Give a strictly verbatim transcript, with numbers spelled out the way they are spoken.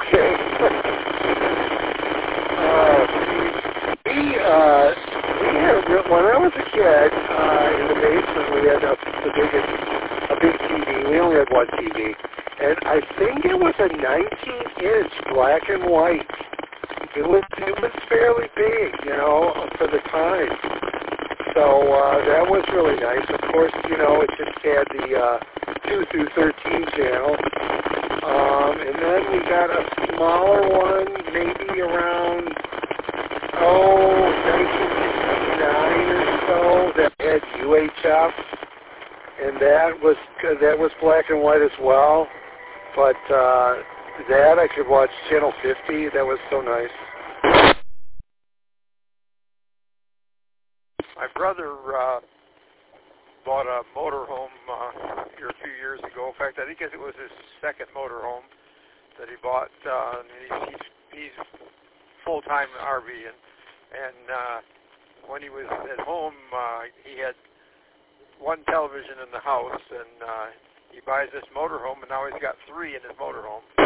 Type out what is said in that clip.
Okay. uh, we, uh, we had, when I was a kid, uh, in the basement, we had a, the biggest, a big T V. We only had one T V. And I think it was a nineteen inch black and white. It was, it was fairly big, you know, for the time. So, uh, that was really nice. Of course, you know, it just had the, uh, two through thirteen channel. Um, and then we got a smaller one, maybe around, oh, nineteen sixty-nine or so, that had U H F, and that was that was black and white as well. But uh, that I could watch Channel fifty. That was so nice. My brother uh, bought a motorhome uh, here a few years ago. In fact, I think it was his second motorhome that he bought. Uh, and he's, he's, he's full-time RVing, and uh, when he was at home, uh, he had one television in the house, and uh, he buys this motorhome, and now he's got three in his motorhome.